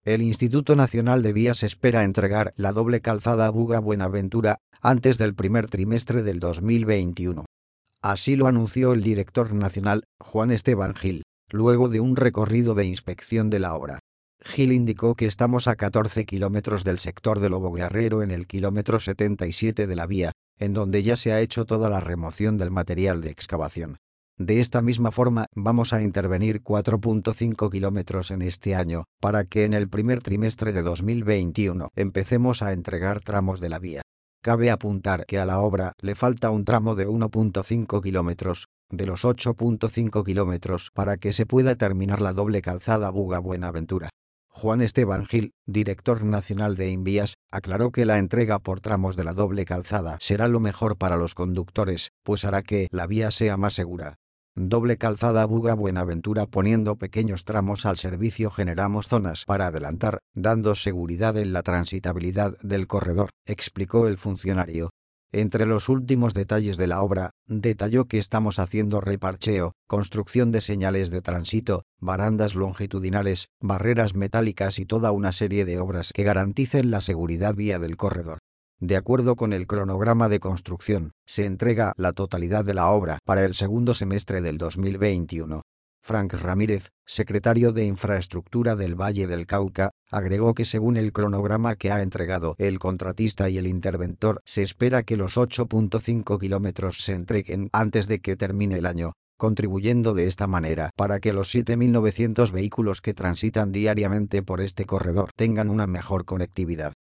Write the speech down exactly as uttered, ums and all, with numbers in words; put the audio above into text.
El Instituto Nacional de Vías espera entregar la doble calzada Buga-Buenaventura antes del primer trimestre del dos mil veintiuno. Así lo anunció el director nacional, Juan Esteban Gil, luego de un recorrido de inspección de la obra. Gil indicó que estamos a catorce kilómetros del sector de Lobo Guerrero en el kilómetro setenta y siete de la vía, en donde ya se ha hecho toda la remoción del material de excavación. De esta misma forma, vamos a intervenir cuatro punto cinco kilómetros en este año, para que en el primer trimestre de dos mil veintiuno empecemos a entregar tramos de la vía. Cabe apuntar que a la obra le falta un tramo de uno punto cinco kilómetros, de los ocho punto cinco kilómetros para que se pueda terminar la doble calzada Buga-Buenaventura. Juan Esteban Gil, director nacional de Invías, aclaró que la entrega por tramos de la doble calzada será lo mejor para los conductores, pues hará que la vía sea más segura. Doble calzada Buga-Buenaventura poniendo pequeños tramos al servicio generamos zonas para adelantar, dando seguridad en la transitabilidad del corredor, explicó el funcionario. Entre los últimos detalles de la obra, detalló que estamos haciendo reparcheo, construcción de señales de tránsito, barandas longitudinales, barreras metálicas y toda una serie de obras que garanticen la seguridad vía del corredor. De acuerdo con el cronograma de construcción, se entrega la totalidad de la obra para el segundo semestre del dos mil veintiuno. Frank Ramírez, secretario de Infraestructura del Valle del Cauca, agregó que según el cronograma que ha entregado el contratista y el interventor, se espera que los ocho punto cinco kilómetros se entreguen antes de que termine el año, contribuyendo de esta manera para que los siete mil novecientos vehículos que transitan diariamente por este corredor tengan una mejor conectividad.